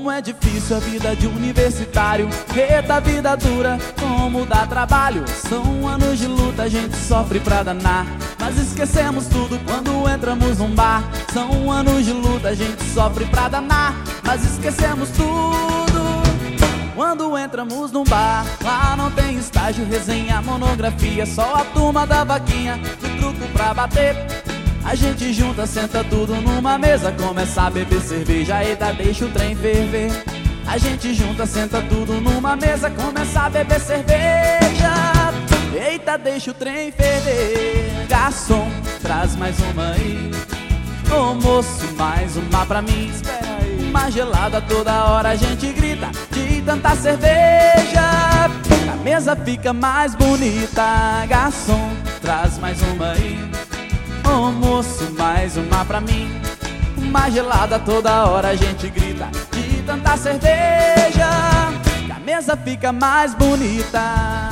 Como é difícil a vida de universitário. Eita, vida dura, como dá trabalho. São anos de luta, a gente sofre pra danar, mas esquecemos tudo quando entramos num bar. São anos de luta, a gente sofre pra danar, mas esquecemos tudo quando entramos num bar. Lá não tem estágio, resenha, monografia, só a turma da vaquinha, do truco pra bater. A gente junta, senta tudo numa mesa, começa a beber cerveja, eita, deixa o trem ferver. A gente junta, senta tudo numa mesa, começa a beber cerveja, eita, deixa o trem ferver. Garçom, traz mais uma aí. Ô moço, mais uma pra mim. Espera aí. Uma gelada toda hora a gente grita de tanta cerveja, a mesa fica mais bonita. Garçom, traz mais uma aí. Ô moço, mais uma pra mim. Uma gelada toda hora a gente grita de tanta cerveja, que a mesa fica mais bonita.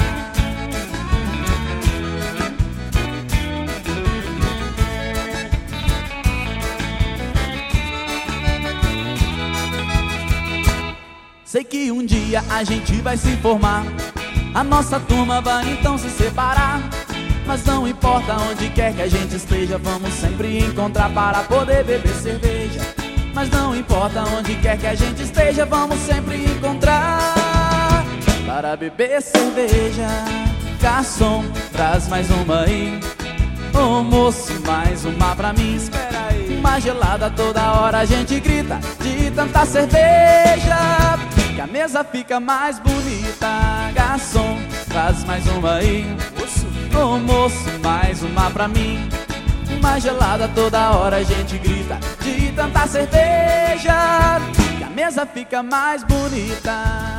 Sei que um dia a gente vai se formar, a nossa turma vai então se separar, mas não importa onde quer que a gente esteja, vamos sempre encontrar para poder beber cerveja. Mas não importa onde quer que a gente esteja, vamos sempre encontrar para beber cerveja. Garçom, traz mais uma aí. Ô moço, mais uma pra mim. Espera aí. Uma gelada toda hora a gente grita de tanta cerveja, que a mesa fica mais bonita. Garçom, traz mais uma aí. Ô moço, mais uma pra mim. Uma gelada toda hora a gente grita de tanta cerveja, que a mesa fica mais bonita.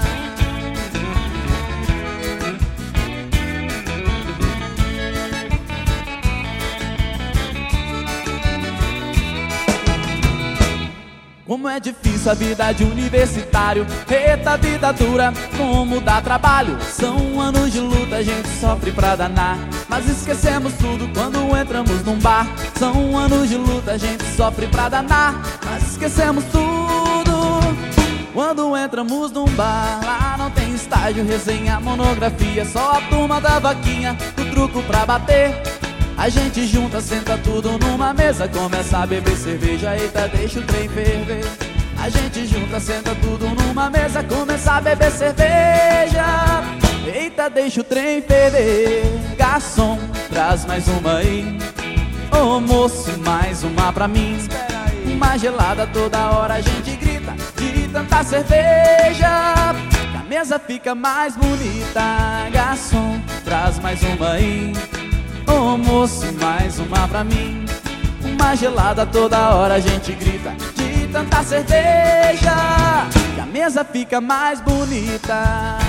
Como é difícil a vida de universitário. Eita, vida dura, como dá trabalho. São anos de luta, a gente sofre pra danar, mas esquecemos tudo quando entramos num bar. São anos de luta, a gente sofre pra danar, mas esquecemos tudo quando entramos num bar. Lá não tem estágio, resenha, monografia, só a turma da vaquinha, do truco pra bater. A gente junta, senta tudo numa mesa, começa a beber cerveja, eita, deixa o trem ferver. A gente junta, senta tudo numa mesa, começa a beber cerveja, eita, deixa o trem ferver. Garçom, traz mais uma aí. Ô moço, mais uma pra mim. Uma gelada toda hora a gente grita de tanta cerveja, que a mesa fica mais bonita. Garçom, traz mais uma aí. Ô moço, mais uma pra mim. Uma gelada toda hora a gente grita de tanta cerveja, que a mesa fica mais bonita.